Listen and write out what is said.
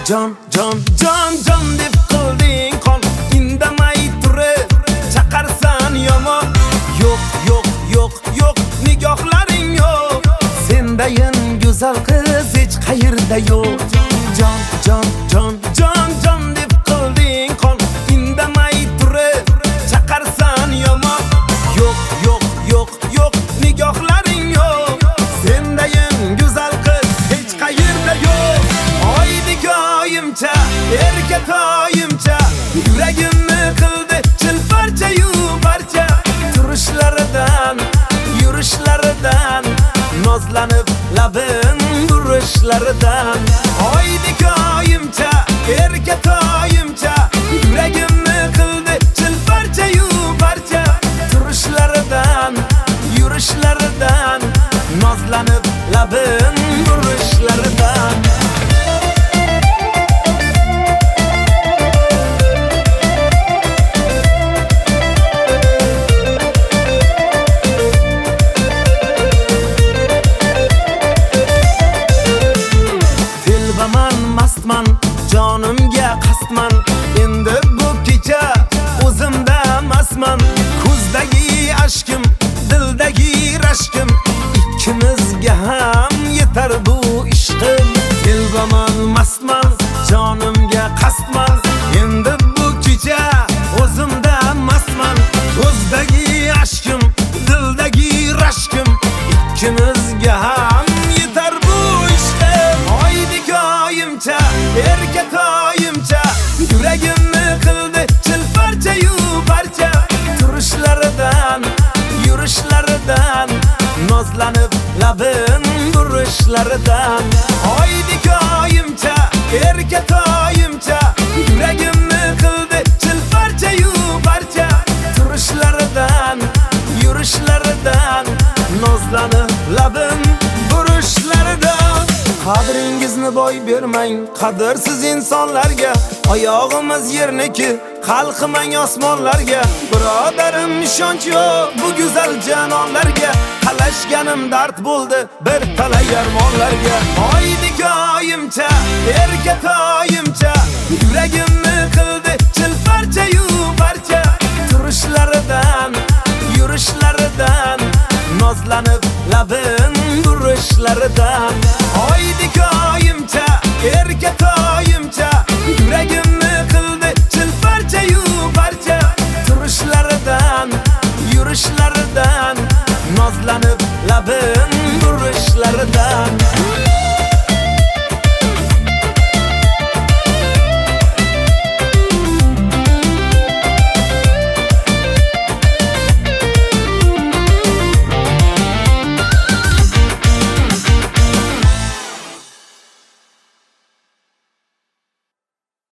jon deb qilding qon, indamay turib chaqarsan yomon. Yo'q, nigohlaring yo'q, sendayin go'zal qiz hech qayerda yo'q. Jon deb qilding qon, indamay turib chaqarsan yomon. Yo'q, nigohlaring yo'q, sendayin go'zal qiz hech qayerda yo'q. Oydigoyimcha, erkatoyimcha, yuragimni qildi chilparcha-yu parcha. Turishlaridan, yurishlaridan, nozlanib labin burishlaridan. Oydigoyimcha, erkatoyimcha, yuragimni qildi chilparcha-yu parcha. Turishlaridan, yurishlaridan, nozlanib labin burishlaridan. Mastman, jonimga qasdman, endi bu kecha o'zimda masman. Ko'zdagi ashkim, dildagi rashkim, ikkimizga ham yetar bu ishqim. Telbaman, mastman, jonimga qasdman, endi bu kecha o'zimda masman. Ko'zdagi ashkim, dildagi rashkim, ikkimizga ham yetar bu ishqim. Oydigoyimcha, erkatoyimcha, yuragimni qildi chilparcha-yu parcha. Turishlaridan, yurishlaridan, nozlanib labin burishlaridan. Oydigoyimcha, erkatoyimcha, yuragimni qildi chilparcha-yu parcha. Turishlaridan, yurishlaridan, nozlanib labin burishlaridan. Qadringizni boy bermang qadrsiz insonlarga, oyog'imiz yerniki, qalqimang osmonlarga. Birodarim, ishonch yo'q bu go'zal janonlarga, talashganim dard bo'ldi bir talay armonlarga. Oydigoyimcha, erkatoyimcha, yuragimni qildi chilparcha-yu parcha. Turishlaridan, yurishlaridan, nozlanib labin burishlaridan. Oydigoyimcha, erkatoyimcha, yuragimni qildi chilparcha-yu parcha. Turishlaridan, yurishlaridan, nozlanib labin burishlaridan.